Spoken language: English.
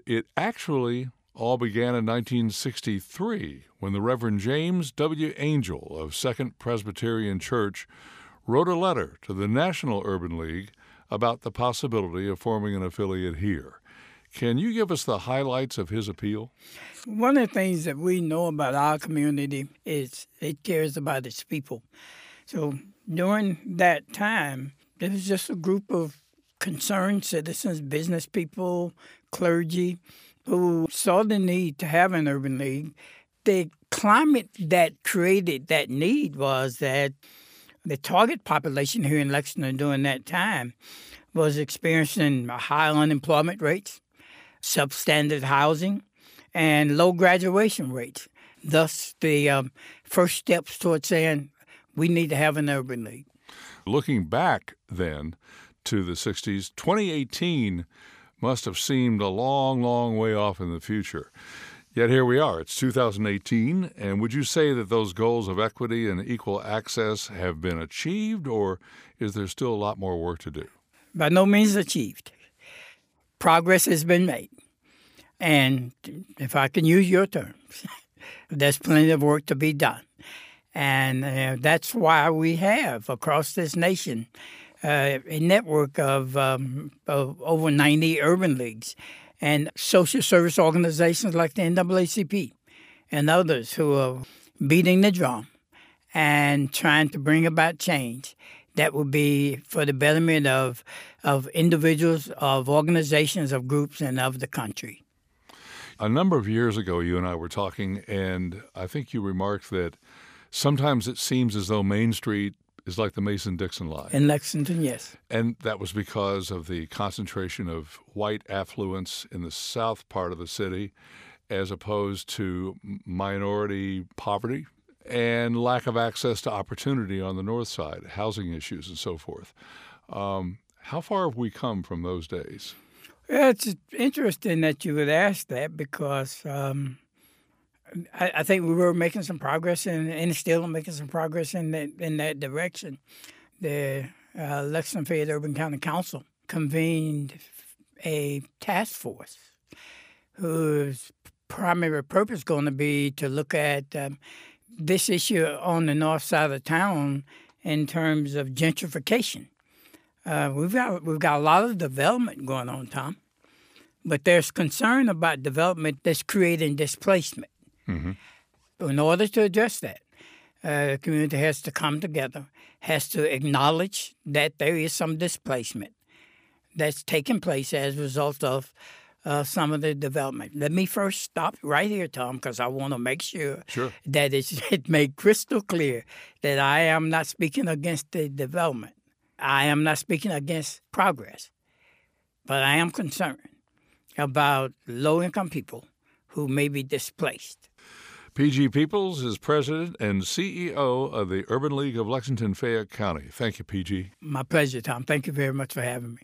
it actually all began in 1963 when the Reverend James W. Angel of Second Presbyterian Church wrote a letter to the National Urban League about the possibility of forming an affiliate here. Can you give us the highlights of his appeal? One of the things that we know about our community is it cares about its people. So during that time, there was just a group of concerned citizens, business people, clergy, who saw the need to have an urban league. The climate that created that need was that the target population here in Lexington during that time was experiencing high unemployment rates, substandard housing, and low graduation rates. Thus, the first steps towards saying we need to have an urban league. Looking back then to the 60s, 2018 must have seemed a long, long way off in the future. Yet here we are. It's 2018, and would you say that those goals of equity and equal access have been achieved, or is there still a lot more work to do? By no means achieved. Progress has been made. And if I can use your terms, there's plenty of work to be done. And that's why we have, across this nation, a network of over 90 urban leagues and social service organizations like the NAACP and others who are beating the drum and trying to bring about change that would be for the betterment of individuals, of organizations, of groups, and of the country. A number of years ago, you and I were talking, and I think you remarked that sometimes it seems as though Main Street is like the Mason-Dixon line. In Lexington, yes. And that was because of the concentration of white affluence in the south part of the city as opposed to minority poverty and lack of access to opportunity on the north side, housing issues and so forth. How far have we come from those days? It's interesting that you would ask that because I think we were making some progress and still making some progress in that direction. The Lexington Fayette Urban County Council convened a task force whose primary purpose is going to be to look at this issue on the north side of town in terms of gentrification. We've got a lot of development going on, Tom, but there's concern about development that's creating displacement. Mm-hmm. In order to address that, the community has to come together, has to acknowledge that there is some displacement that's taking place as a result of some of the development. Let me first stop right here, Tom, because I want to make sure that it's made crystal clear that I am not speaking against the development. I am not speaking against progress, but I am concerned about low-income people who may be displaced. P.G. Peoples is president and CEO of the Urban League of Lexington Fayette County. Thank you, P.G. My pleasure, Tom. Thank you very much for having me.